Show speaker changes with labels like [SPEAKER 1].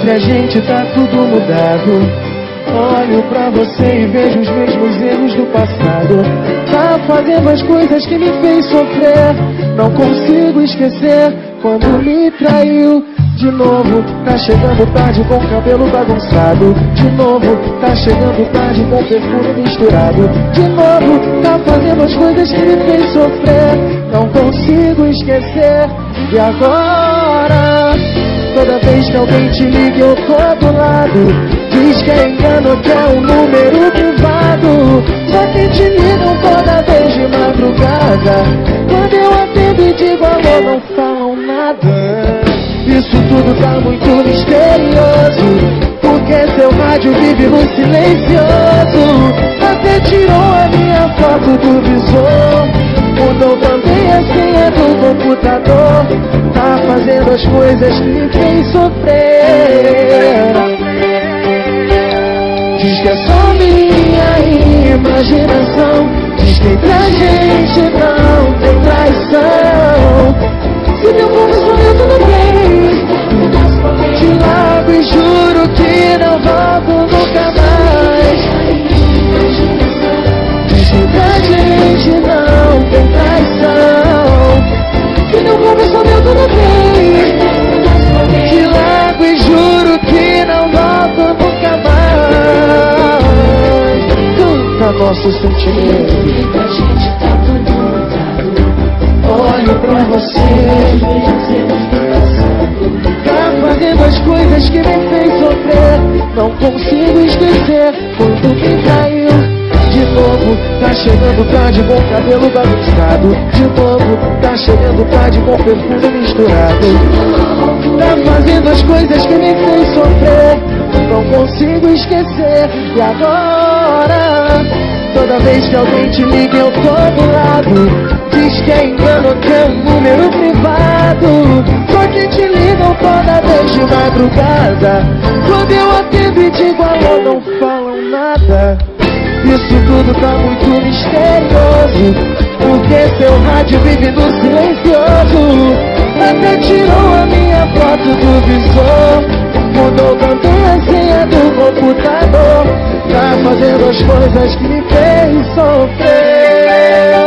[SPEAKER 1] Entre a gente tá tudo mudado. Olho pra você e vejo os mesmos erros do passado. Tá fazendo as coisas que me fez sofrer. Não consigo esquecer quando me traiu. De novo, tá chegando tarde com o cabelo bagunçado. De novo, tá chegando tarde com perfume misturado. De novo, tá fazendo as coisas que me fez sofrer. Não consigo esquecer. E agora, toda vez que alguém te liga eu tô do lado. Diz que é engano, que é um número privado. Só que te ligam toda vez de madrugada. Quando eu atendo e digo alô, não falam nada. Isso tudo tá muito misterioso. Porque seu rádio vive no silencioso. Até tirou a minha foto do visor. Mudou também a senha do computador. Tá fazendo as coisas que me fez sofrer. Diz que é só minha imaginação. Diz que entre a gente não tem traição. Se meu coração eu tudo bem. Te largo e juro que não volto nunca mais. Diz que entre a gente não tem traição. Se meu coração eu tudo bem. Te largo e juro que não volto nunca mais. Nosso sentimento.
[SPEAKER 2] A gente tá tudo mudado.
[SPEAKER 1] Olho pra você. Tá fazendo as coisas que me fez sofrer. Não consigo esquecer quando me traiu. De novo, tá chegando tarde com o cabelo bagunçado. De novo, tá chegando tarde com perfume misturado. Tá fazendo as coisas que me fez sofrer. Não consigo esquecer. E agora, toda vez que alguém te liga eu tô do lado. Diz que é engano, que é um número privado. Só que te ligam toda vez de madrugada. Quando eu atendo e digo alô, não falam nada. Isso tudo tá muito misterioso. Porque seu rádio vive no silencioso. Até tirou a minha foto do visor. Mudou também a senha do computador. Tá fazendo as coisas que me fez sofrer.